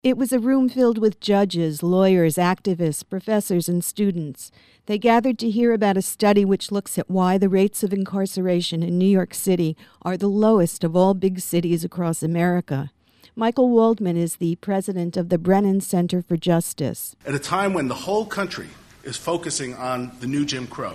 It was a room filled with judges, lawyers, activists, professors, and students. They gathered to hear about a study which looks at why the rates of incarceration in New York City are the lowest of all big cities across America. Michael Waldman is the president of the Brennan Center for Justice. At a time when the whole country is focusing on the new Jim Crow,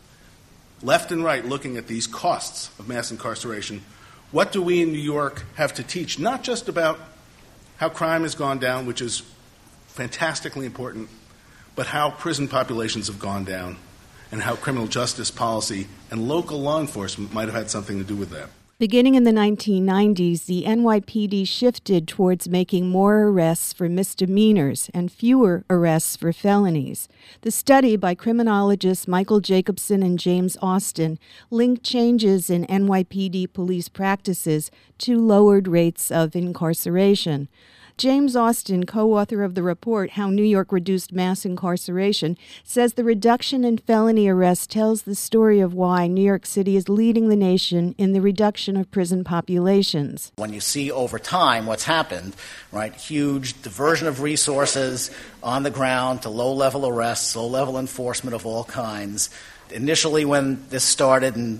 left and right looking at these costs of mass incarceration, what do we in New York have to teach? Not just about how crime has gone down, which is fantastically important, but how prison populations have gone down and how criminal justice policy and local law enforcement might have had something to do with that. Beginning in the 1990s, the NYPD shifted towards making more arrests for misdemeanors and fewer arrests for felonies. The study by criminologists Michael Jacobson and James Austin linked changes in NYPD police practices to lowered rates of incarceration. James Austin, co-author of the report, How New York Reduced Mass Incarceration, says the reduction in felony arrests tells the story of why New York City is leading the nation in the reduction of prison populations. When you see over time what's happened, right, huge diversion of resources on the ground to low-level arrests, low-level enforcement of all kinds. Initially, when this started in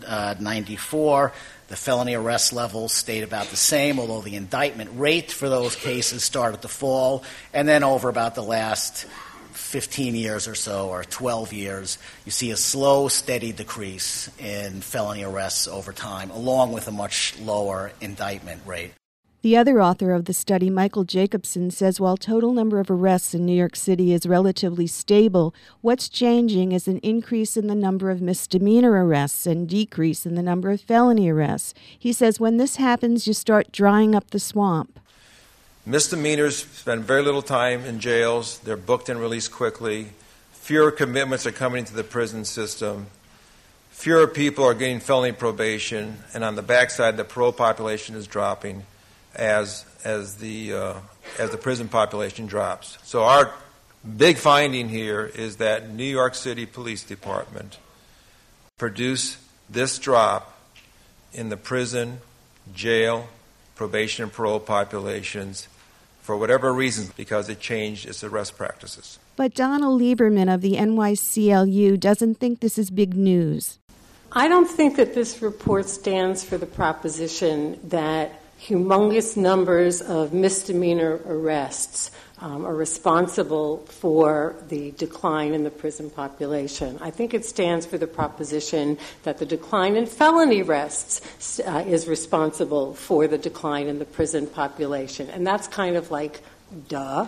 94, the felony arrest levels stayed about the same, although the indictment rate for those cases started to fall. And then over about the last 15 years or so, or 12 years, you see a slow, steady decrease in felony arrests over time, along with a much lower indictment rate. The other author of the study, Michael Jacobson, says while total number of arrests in New York City is relatively stable, what's changing is an increase in the number of misdemeanor arrests and decrease in the number of felony arrests. He says when this happens, you start drying up the swamp. Misdemeanors spend very little time in jails. They're booked and released quickly. Fewer commitments are coming into the prison system. Fewer people are getting felony probation. And on the backside, the parole population is dropping as the prison population drops. So our big finding here is that New York City Police Department produced this drop in the prison, jail, probation, and parole populations for whatever reason, because it changed its arrest practices. But Donald Lieberman of the NYCLU doesn't think this is big news. I don't think that this report stands for the proposition that humongous numbers of misdemeanor arrests are responsible for the decline in the prison population. I think it stands for the proposition that the decline in felony arrests is responsible for the decline in the prison population. And that's kind of like, duh.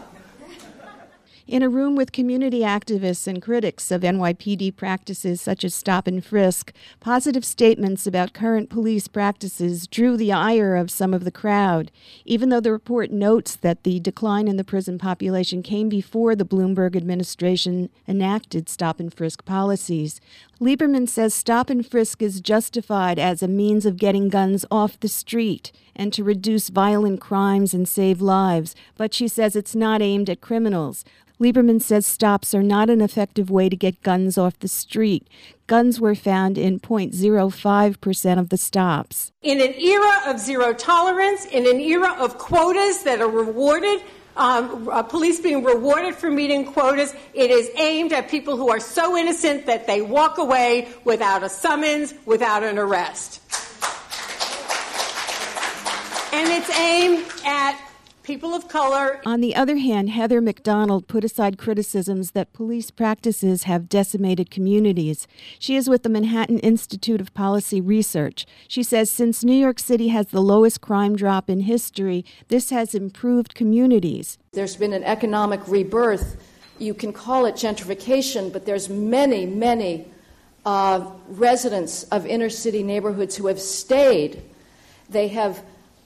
In a room with community activists and critics of NYPD practices such as stop and frisk, positive statements about current police practices drew the ire of some of the crowd, even though the report notes that the decline in the prison population came before the Bloomberg administration enacted stop and frisk policies. Lieberman says stop and frisk is justified as a means of getting guns off the street and to reduce violent crimes and save lives, but she says it's not aimed at criminals. Lieberman says stops are not an effective way to get guns off the street. Guns were found in 0.05% of the stops. In an era of zero tolerance, in an era of quotas that are rewarded, police being rewarded for meeting quotas, it is aimed at people who are so innocent that they walk away without a summons, without an arrest. And it's aimed at people of color. On the other hand, Heather McDonald put aside criticisms that police practices have decimated communities. She is with the Manhattan Institute of Policy Research. She says since New York City has the lowest crime drop in history, this has improved communities. There's been an economic rebirth. You can call it gentrification, but there's many residents of inner city neighborhoods who have stayed. They have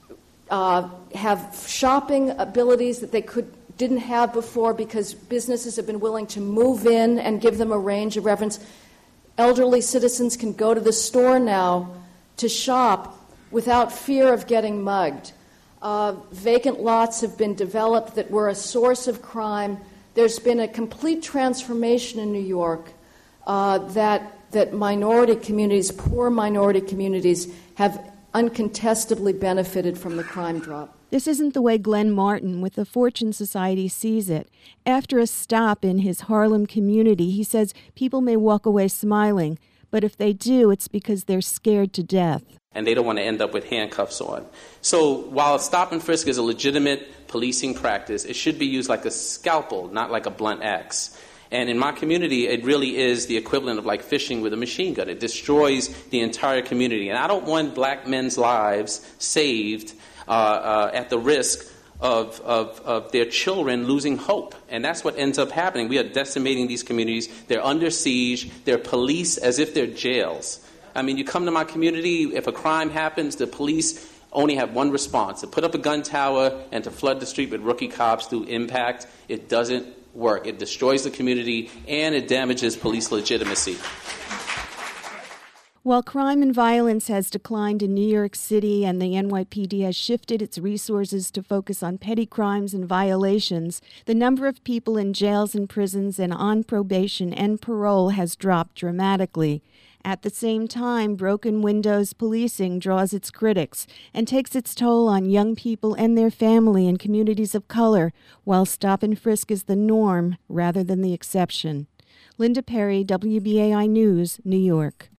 shopping abilities that they didn't have before because businesses have been willing to move in and give them a range of reference. Elderly citizens can go to the store now to shop without fear of getting mugged. Vacant lots have been developed that were a source of crime. There's been a complete transformation in New York that minority communities, poor minority communities, have uncontestably benefited from the crime drop. This isn't the way Glenn Martin with the Fortune Society sees it. After a stop in his Harlem community, he says people may walk away smiling, but if they do, it's because they're scared to death. And they don't want to end up with handcuffs on. So while stop and frisk is a legitimate policing practice, it should be used like a scalpel, not like a blunt axe. And in my community, it really is the equivalent of like fishing with a machine gun. It destroys the entire community. And I don't want black men's lives saved at the risk of their children losing hope. And that's what ends up happening. We are decimating these communities. They're under siege. They're policed as if they're jails. I mean, you come to my community, if a crime happens, the police only have one response: to put up a gun tower and to flood the street with rookie cops through impact. It doesn't work. It destroys the community and it damages police legitimacy. While crime and violence has declined in New York City and the NYPD has shifted its resources to focus on petty crimes and violations, the number of people in jails and prisons and on probation and parole has dropped dramatically. At the same time, broken windows policing draws its critics and takes its toll on young people and their family in communities of color, while stop and frisk is the norm rather than the exception. Linda Perry, WBAI News, New York.